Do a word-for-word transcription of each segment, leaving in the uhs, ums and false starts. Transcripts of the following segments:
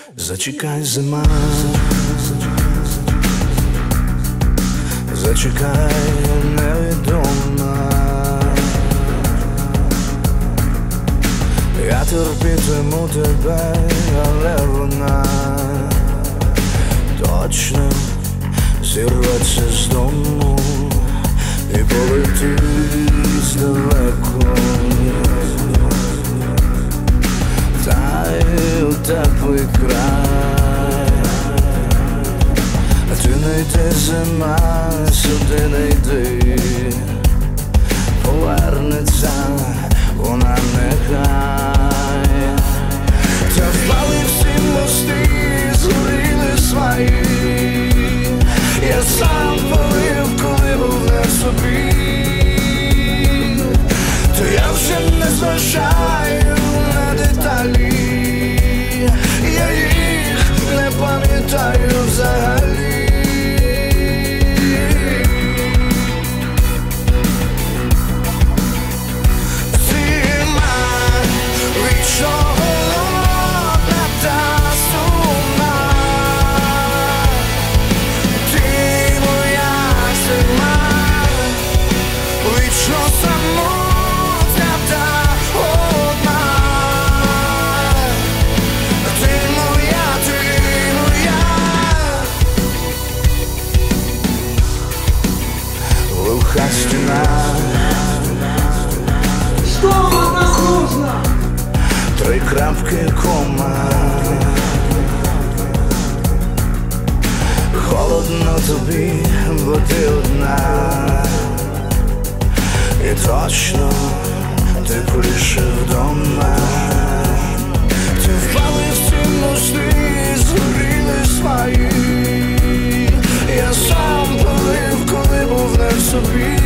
Зачекай, зима, зачекай, невідома. Я терпітиму тебе, але вона точно зірветься з дому і полетить далеко. Та й у теплий край. А ти не йди, зима, сюди не йди. Повернеться вона нехай. Та впали всі мости, згоріли свої. Я сам полив, коли був не в собі. То я вже не зважаю на деталі. Я їх не пам'ятаю взагалі. Стена, что от нас нужно? Три крапки, кома. Холодно тобі, бо ти одна. І точно тепліше вдома. Ти впали всі мости, згоріли свої. Я сам полив, коли був не в собі.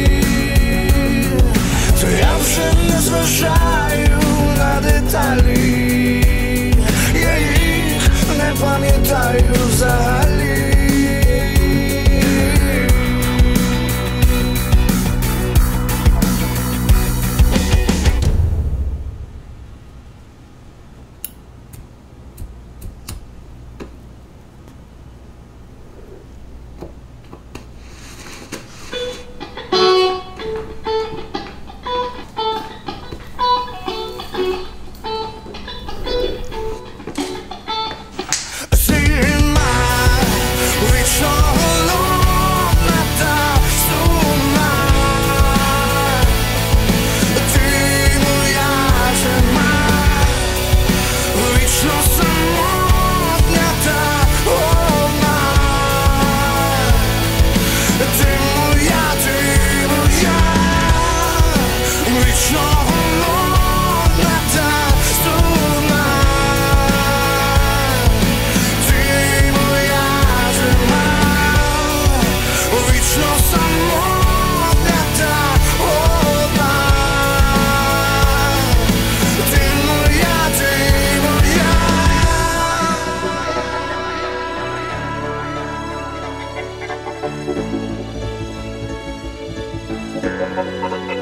То я вже не зважаю на деталі. Я їх не пам'ятаю взагалі. Thank you.